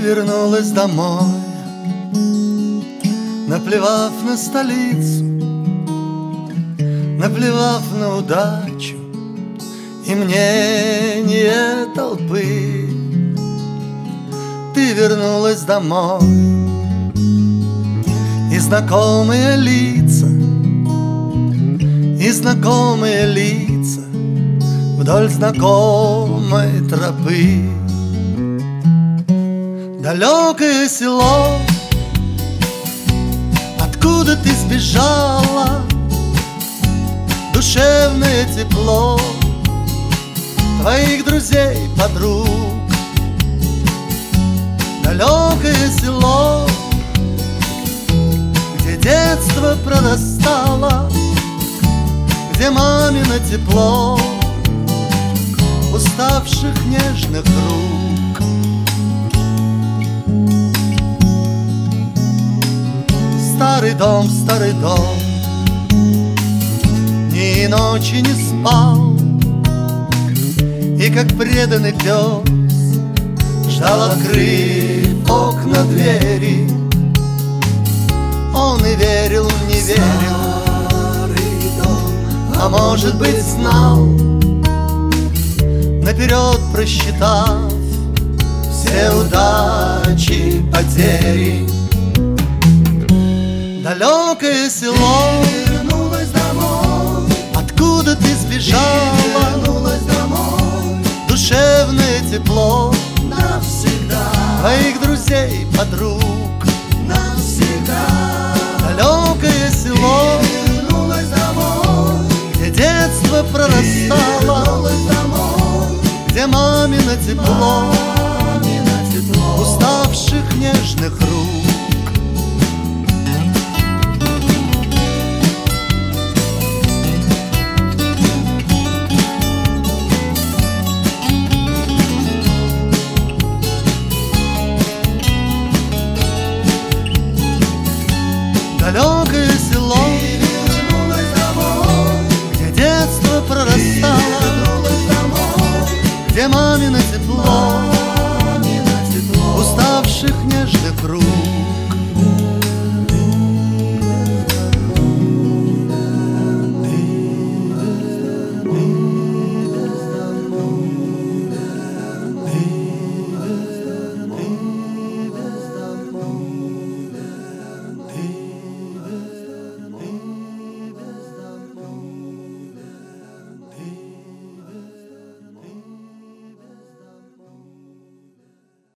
вернулась домой, наплевав на столицу, наплевав на удачу и мнение толпы. Ты вернулась домой, и знакомые лица, и знакомые лица вдоль знакомой тропы. Далекое село, откуда ты сбежала, душевное тепло твоих друзей, подруг. Далекое село, где детство прорастало, где мамино тепло уставших нежных рук. Старый дом, ни ночи не спал, и как преданный пес ждал, открыв окна двери. Он и верил, не верил, а может быть знал, наперед просчитав все удачи, потери. Далекое село, вернулась домой, откуда ты сбежала, вернулась домой, душевное тепло навсегда, твоих друзей, подруг. навсегда. Далекое село, Вернулась домой, где детство прорастало, вернулась домой, где мамино тепло мамино тепло уставших нежных рук. Далекое село, вернулась домой, где детство прорастало, вернулась домой, где мамино